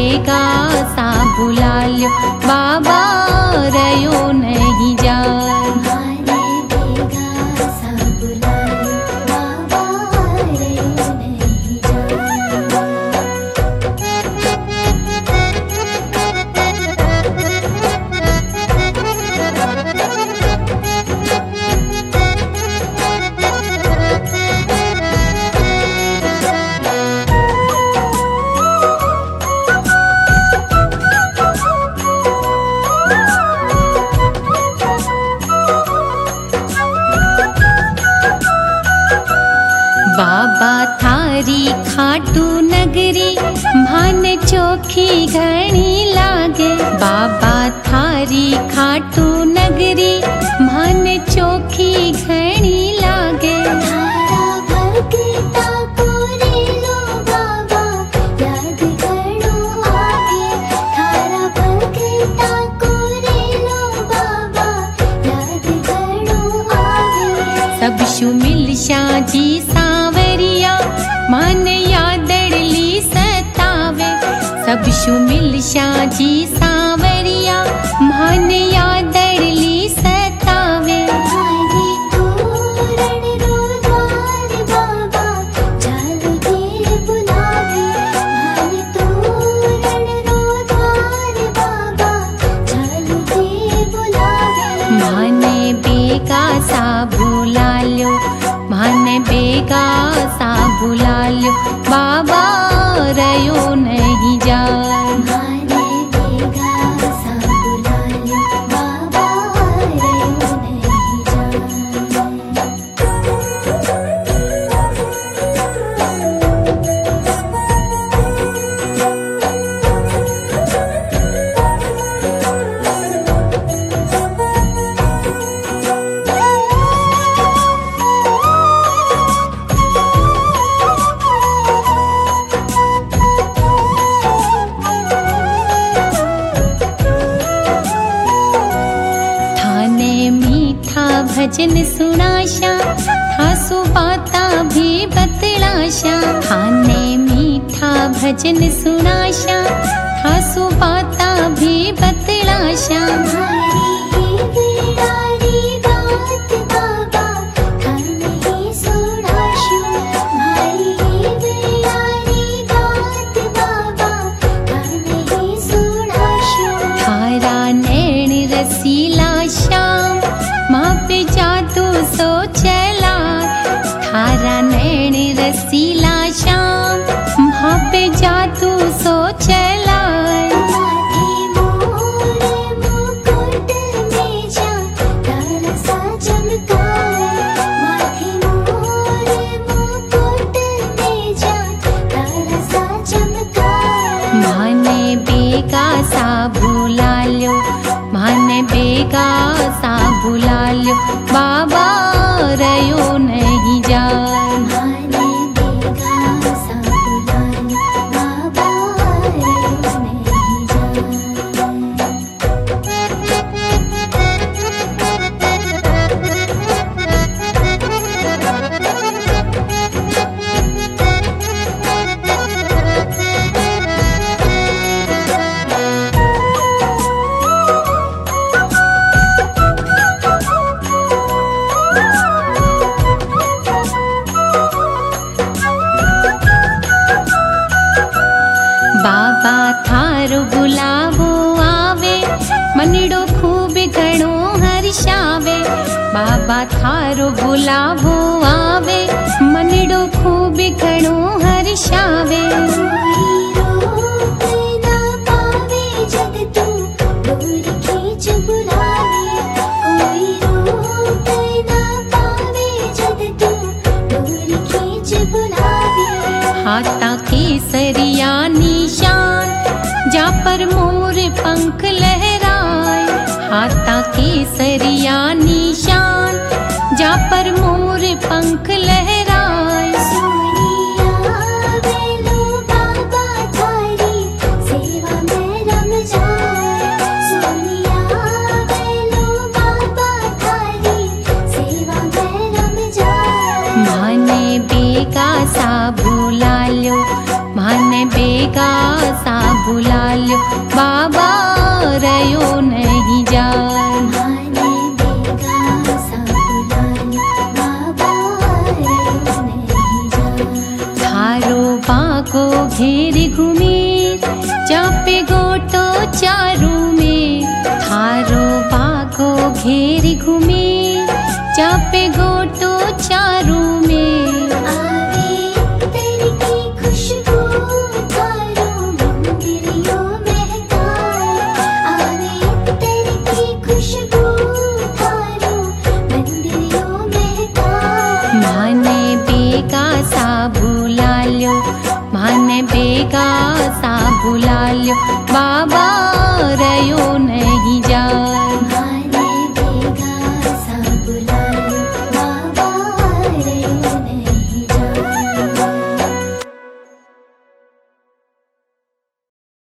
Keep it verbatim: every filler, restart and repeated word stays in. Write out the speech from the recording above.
बेगा सा बुला ल्यो, बाबा रयो नहीं जाए। बाबा थारी खाटू नगरी भान चोखी घणी लागे, बाबा थारी खाटू नगरी भान चोखी घणी लागे। थारा भगता को रे लो बाबा याद करो आगे, थारा भगता को रे लो बाबा याद करो आगे। सब शुमिल शाजी सावरिया मान यादड़ली सतावे, सब शुमिल शाजी सावरिया मान यादड़ली सतावे। थारी तोरण रो द्वार बाबा चालू दे बुलावे, थारी तोरण रो द्वार बाबा चालू दे बुलावे। माने बेगा सा बुला ल्यो, माने बेगा सा बुला ल्यो, बाबा रयो नहीं जाए। माने बेगा सा बुला ल्यो, बाबा रयो नहीं जाए। थाने मीठा भजन सुनाशा, थासु बाता भी बतलाशा। थाने मीठा भजन सुनाशा, थासु बाता भी बतलाशा। हमारी ही बिरारी बात बाबा थाने ही सुनाशु, हमारी ही बिरारी बात बाबा थाने ही सुनाशु। थारा नैन रसीला श्याम माँ पे जादू सो चला, थारा नैन रसीला श्याम माँ पे जादू सो चला। माथे मोरे मुकुट में जा तारा सा चमकाए, माथे मोरे मुकुट में जा तारा सा चमकाए। माने बेगा सा बुला ल्यो, माने बेगा सा बुला ल्यो, बाबा रयो नहीं जाए। माने बेगा सा बुला ल्यो, बाबा रयो नहीं जाए। बाबा थारो बुलावो आवे, मनड़ो खूब घणो हर्षावे। बाबा थारो बुलावो आवे, मनड़ो खूब घणो हर्षावे। कोई रोक ना पावे जग तू दूर खींच बुलावे, कोई रोक ना पावे जग तू दूर खींच बुलावे। हाथा केसरिया निशान जा पर मोर पंख लहराए, हाथा केसरिया निशान जा पर मोर पंख लहराए। सोनिया वेलो बाबा थारी सेवा में रम जाए, सोनिया वेलो बाबा थारी सेवा में रम जाए। माने बेगा सा बुला ल्यो, माने बेगा सा बुला ल्यो बाबा रयो नहीं जाए। माने बेगा सा बुला ल्यो बाबा रयो नहीं जाए। थारो बाको घेर घूमे चापे गोटो चारू में। थारो बाको घेर घूमे चापे गोटो चारू में। आवे तेरी की खुशबू थारो मंदिरियों महकाए। आवे तेरी की खुशबू थारो मंदिरियों महकाए। माने बेगा सा बुला ल्यो माने बेगा सा बुला ल्यो बाबा रयो